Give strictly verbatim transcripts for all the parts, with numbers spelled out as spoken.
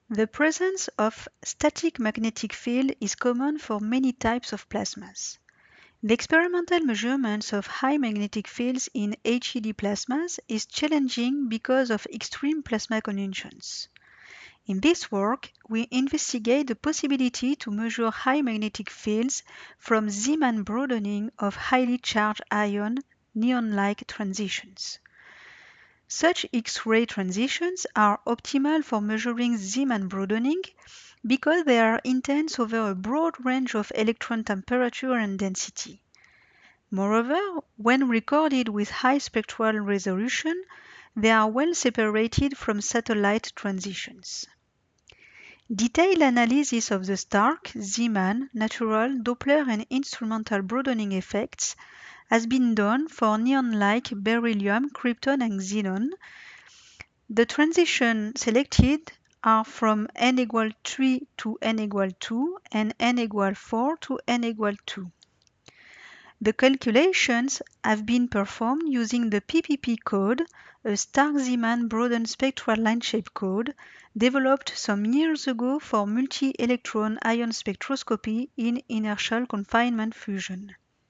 The presence of static magnetic field is common for many types of plasmas. The experimental measurements of high magnetic fields in H E D plasmas is challenging because of extreme plasma conjunctions. In this work, we investigate the possibility to measure high magnetic fields from Zeeman broadening of highly charged ion neon-like transitions. Such X-ray transitions are optimal for measuring Zeeman broadening because they are intense over a broad range of electron temperature and density. Moreover, when recorded with high spectral resolution, they are well separated from satellite transitions. Detailed analysis of the Stark, Zeeman, natural, Doppler and instrumental broadening effects has been done for neon-like beryllium, krypton and xenon. The transitions selected are from n equal three to n equal two and n equal four to n equal two. The calculations have been performed using the P P P code, a Stark-Zeeman broadened spectral line shape code developed some years ago for multi-electron ion spectroscopy in inertial confinement fusion.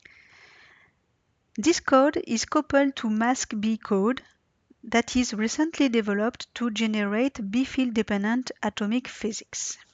This code is coupled to MASC-B code that is recently developed to generate B-field dependent atomic physics.